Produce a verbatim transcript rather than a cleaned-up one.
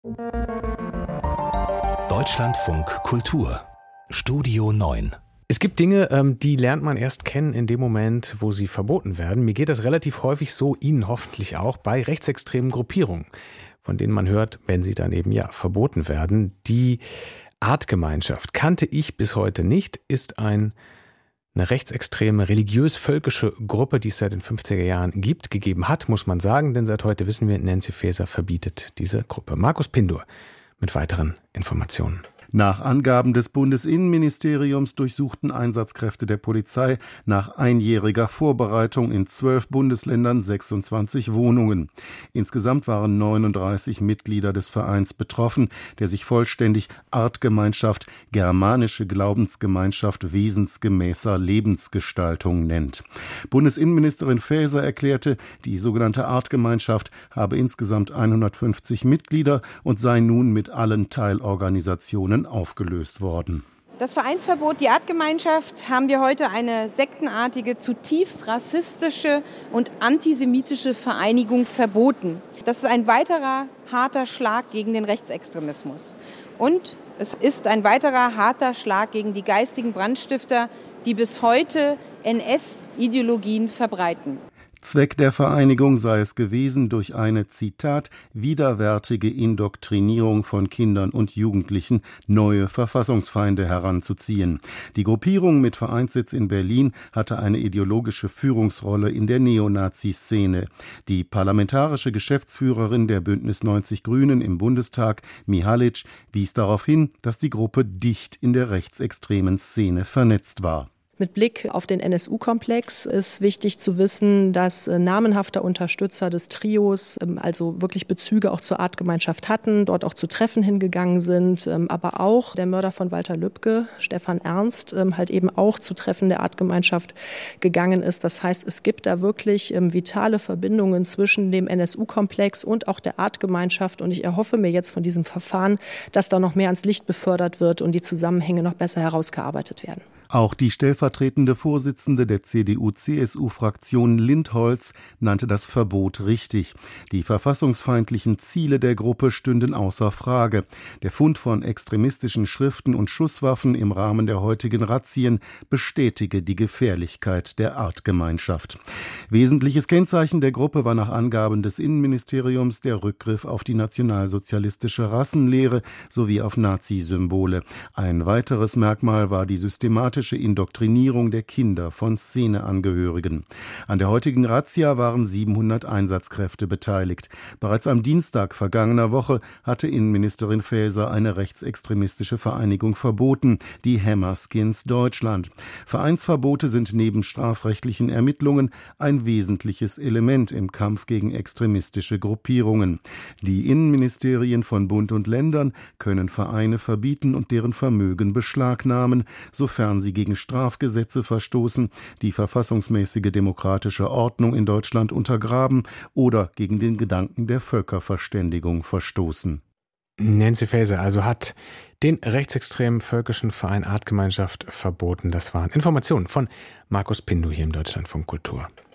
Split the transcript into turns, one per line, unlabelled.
Deutschlandfunk Kultur Studio neun.
Es gibt Dinge, ähm, die lernt man erst kennen in dem Moment, wo sie verboten werden. Mir geht das relativ häufig so, Ihnen hoffentlich auch, bei rechtsextremen Gruppierungen, von denen man hört, wenn sie dann eben ja verboten werden. Die Artgemeinschaft kannte ich bis heute nicht, ist ein, eine rechtsextreme, religiös-völkische Gruppe, die es seit den fünfziger Jahren gibt, gegeben hat, muss man sagen, denn seit heute wissen wir, Nancy Faeser verbietet diese Gruppe. Markus Pindur mit weiteren Informationen.
Nach Angaben des Bundesinnenministeriums durchsuchten Einsatzkräfte der Polizei nach einjähriger Vorbereitung in zwölf Bundesländern sechsundzwanzig Wohnungen. Insgesamt waren neununddreißig Mitglieder des Vereins betroffen, der sich vollständig Artgemeinschaft Germanische Glaubensgemeinschaft wesensgemäßer Lebensgestaltung nennt. Bundesinnenministerin Faeser erklärte, die sogenannte Artgemeinschaft habe insgesamt hundertfünfzig Mitglieder und sei nun mit allen Teilorganisationen aufgelöst worden.
Das Vereinsverbot, die Artgemeinschaft, haben wir heute eine sektenartige, zutiefst rassistische und antisemitische Vereinigung verboten. Das ist ein weiterer harter Schlag gegen den Rechtsextremismus. Und es ist ein weiterer harter Schlag gegen die geistigen Brandstifter, die bis heute N S-Ideologien verbreiten.
Zweck der Vereinigung sei es gewesen, durch eine, Zitat, widerwärtige Indoktrinierung von Kindern und Jugendlichen neue Verfassungsfeinde heranzuziehen. Die Gruppierung mit Vereinssitz in Berlin hatte eine ideologische Führungsrolle in der Neonazi-Szene. Die parlamentarische Geschäftsführerin der Bündnis neunzig Grünen im Bundestag, Mihalic, wies darauf hin, dass die Gruppe dicht in der rechtsextremen Szene vernetzt war.
Mit Blick auf den N S U-Komplex ist wichtig zu wissen, dass äh, namenhafte Unterstützer des Trios ähm, also wirklich Bezüge auch zur Artgemeinschaft hatten, dort auch zu Treffen hingegangen sind, ähm, aber auch der Mörder von Walter Lübcke, Stefan Ernst, ähm, halt eben auch zu Treffen der Artgemeinschaft gegangen ist. Das heißt, es gibt da wirklich ähm, vitale Verbindungen zwischen dem N S U-Komplex und auch der Artgemeinschaft und ich erhoffe mir jetzt von diesem Verfahren, dass da noch mehr ans Licht befördert wird und die Zusammenhänge noch besser herausgearbeitet werden.
Auch die stellvertretende Vorsitzende der C D U C S U-Fraktion Lindholz nannte das Verbot richtig. Die verfassungsfeindlichen Ziele der Gruppe stünden außer Frage. Der Fund von extremistischen Schriften und Schusswaffen im Rahmen der heutigen Razzien bestätige die Gefährlichkeit der Artgemeinschaft. Wesentliches Kennzeichen der Gruppe war nach Angaben des Innenministeriums der Rückgriff auf die nationalsozialistische Rassenlehre sowie auf Nazi-Symbole. Ein weiteres Merkmal war die systematische Indoktrinierung der Kinder von Szeneangehörigen. An der heutigen Razzia waren siebenhundert Einsatzkräfte beteiligt. Bereits am Dienstag vergangener Woche hatte Innenministerin Faeser eine rechtsextremistische Vereinigung verboten, die Hammerskins Deutschland. Vereinsverbote sind neben strafrechtlichen Ermittlungen ein wesentliches Element im Kampf gegen extremistische Gruppierungen. Die Innenministerien von Bund und Ländern können Vereine verbieten und deren Vermögen beschlagnahmen, sofern sie gegen Strafgesetze verstoßen, die verfassungsmäßige demokratische Ordnung in Deutschland untergraben oder gegen den Gedanken der Völkerverständigung verstoßen.
Nancy Faeser also hat den rechtsextremen völkischen Verein Artgemeinschaft verboten. Das waren Informationen von Markus Pindur hier im Deutschlandfunk Kultur.